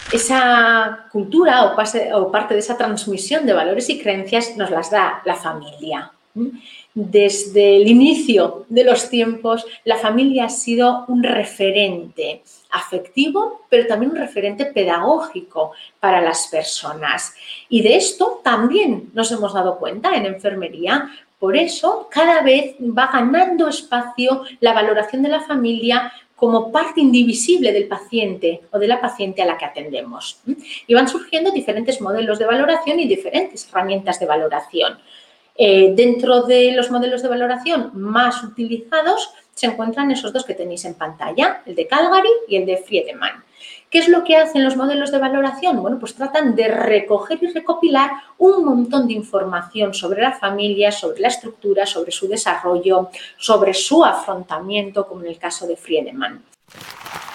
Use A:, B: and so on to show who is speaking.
A: Esa cultura o parte de esa transmisión de valores y creencias nos las da la familia. Desde el inicio de los tiempos, la familia ha sido un referente afectivo, pero también un referente pedagógico para las personas. Y de esto también nos hemos dado cuenta en enfermería. Por eso, cada vez va ganando espacio la valoración de la familia como parte indivisible del paciente o de la paciente a la que atendemos. Y van surgiendo diferentes modelos de valoración y diferentes herramientas de valoración. Dentro de los modelos de valoración más utilizados se encuentran esos dos que tenéis en pantalla, el de Calgary y el de Friedemann. ¿Qué es lo que hacen los modelos de valoración? Bueno, pues tratan de recoger y recopilar un montón de información sobre la familia, sobre la estructura, sobre su desarrollo, sobre su afrontamiento, como en el caso de Friedemann.